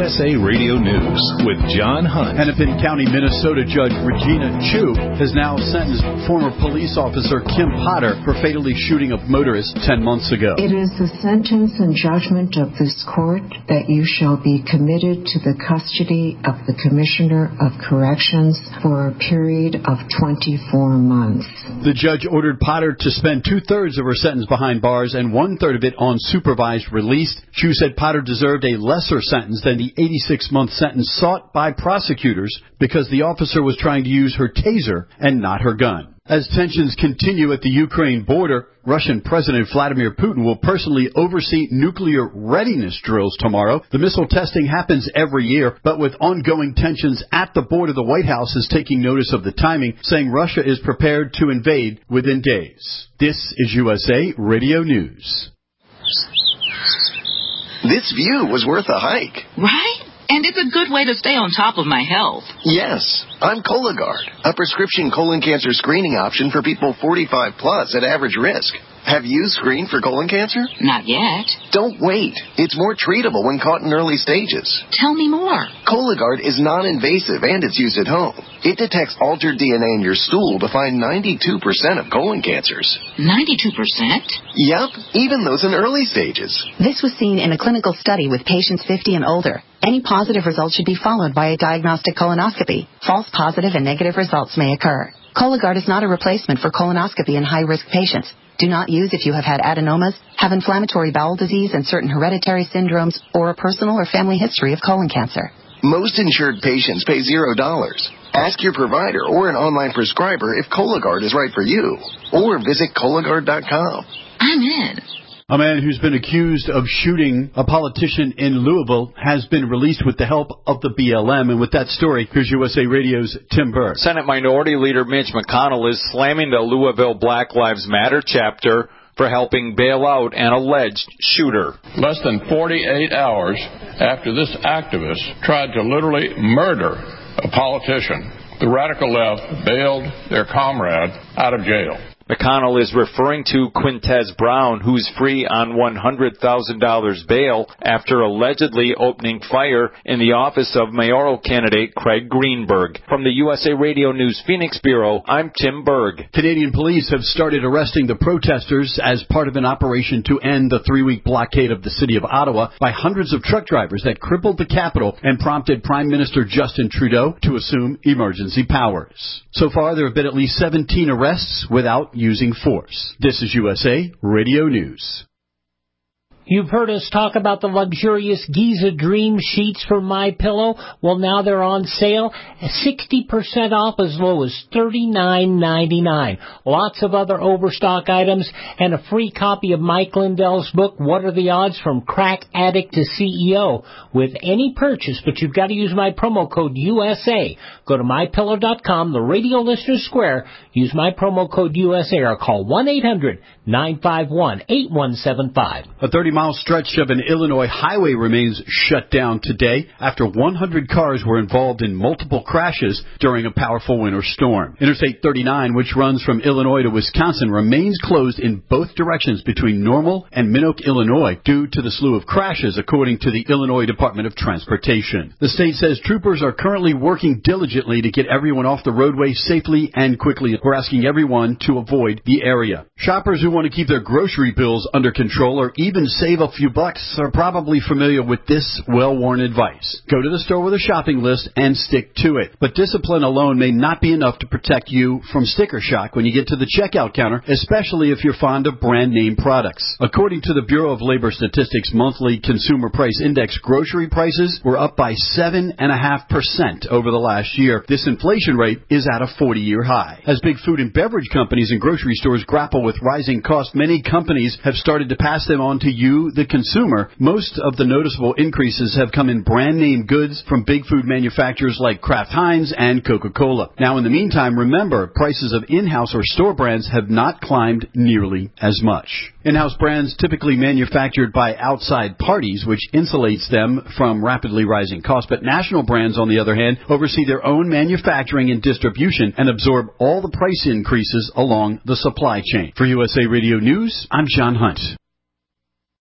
USA Radio News with John Hunt. Hennepin County, Minnesota Judge Regina Chu has now sentenced former police officer Kim Potter for fatally shooting a motorist 10 months ago. It is the sentence and judgment of this court that you shall be committed to the custody of the Commissioner of Corrections for a period of 24 months. The judge ordered Potter to spend 2/3 of her sentence behind bars and 1/3 of it on supervised release. Chu said Potter deserved a lesser sentence than the 86-month sentence sought by prosecutors because the officer was trying to use her taser and not her gun. As tensions continue at the Ukraine border, Russian President Vladimir Putin will personally oversee nuclear readiness drills tomorrow. The missile testing happens every year, but with ongoing tensions at the border, the White House is taking notice of the timing, saying Russia is prepared to invade within days. This is USA Radio News. This view was worth a hike. Right? And it's a good way to stay on top of my health. Yes, I'm Cologuard, a prescription colon cancer screening option for people 45 plus at average risk. Have you screened for colon cancer? Not yet. Don't wait. It's more treatable when caught in early stages. Tell me more. Cologuard is non-invasive and it's used at home. It detects altered DNA in your stool to find 92% of colon cancers. 92%? Yep, even those in early stages. This was seen in a clinical study with patients 50 and older. Any positive results should be followed by a diagnostic colonoscopy. False positive and negative results may occur. Cologuard is not a replacement for colonoscopy in high-risk patients. Do not use if you have had adenomas, have inflammatory bowel disease and certain hereditary syndromes, or a personal or family history of colon cancer. Most insured patients pay $0. Ask your provider or an online prescriber if Cologuard is right for you, or visit Cologuard.com. I'm in. A man who's been accused of shooting a politician in Louisville has been released with the help of the BLM. And with that story, here's USA Radio's Tim Berg. Senate Minority Leader Mitch McConnell is slamming the Louisville Black Lives Matter chapter for helping bail out an alleged shooter. Less than 48 hours after this activist tried to literally murder a politician, the radical left bailed their comrade out of jail. McConnell is referring to Quintez Brown, who's free on $100,000 bail after allegedly opening fire in the office of mayoral candidate Craig Greenberg. From the USA Radio News Phoenix Bureau, I'm Tim Berg. Canadian police have started arresting the protesters as part of an operation to end the 3-week blockade of the city of Ottawa by hundreds of truck drivers that crippled the capital and prompted Prime Minister Justin Trudeau to assume emergency powers. So far, there have been at least 17 arrests without using force. This is USA Radio News. You've heard us talk about the luxurious Giza Dream sheets from MyPillow. Well, now they're on sale, 60% off as low as $39.99. Lots of other overstock items and a free copy of Mike Lindell's book, What Are the Odds from Crack Addict to CEO, with any purchase, but you've got to use my promo code USA. Go to MyPillow.com, the Radio Listener Square, use my promo code USA or call 1-800-951-8175. A 30-mile stretch of an Illinois highway remains shut down today after 100 cars were involved in multiple crashes during a powerful winter storm. Interstate 39, which runs from Illinois to Wisconsin, remains closed in both directions between Normal and Minnoke, Illinois, due to the slew of crashes, according to the Illinois Department of Transportation. The state says troopers are currently working diligently to get everyone off the roadway safely and quickly. We're asking everyone to avoid the area. Shoppers who want to keep their grocery bills under control or even save a few bucks are probably familiar with this well-worn advice. Go to the store with a shopping list and stick to it. But discipline alone may not be enough to protect you from sticker shock when you get to the checkout counter, especially if you're fond of brand name products. According to the Bureau of Labor Statistics monthly consumer price index, grocery prices were up by 7.5% over the last year. This inflation rate is at a 40-year high. As big food and beverage companies and grocery stores grapple with rising costs, many companies have started to pass them on to you, the consumer. Most of the noticeable increases have come in brand name goods from big food manufacturers like Kraft Heinz and Coca-Cola. Now, in the meantime, remember, prices of in-house or store brands have not climbed nearly as much. In-house brands typically manufactured by outside parties, which insulates them from rapidly rising costs. But national brands, on the other hand, oversee their own manufacturing and distribution and absorb all the price increases along the supply chain. For USA Radio News, I'm John Hunt.